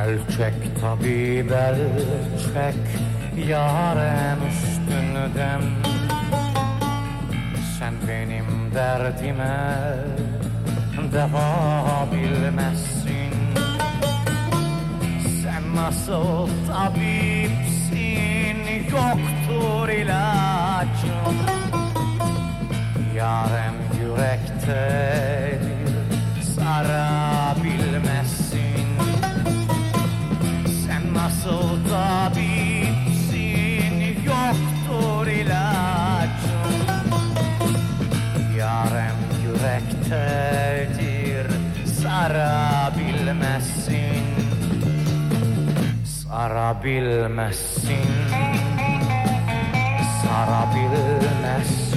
Elçek tabip elçek yarem üstünden. Sen benim derdime deva bilmezsin. Sen nasıl tabipsin, yoktur ilacım. Yarem yürektedir, sarabilmezsin. Sen nasıl tabipsin, yoktur ilacım. Yarem yürektedir, sarabilmezsin. Sarabilmezsin, sarabilmezsin.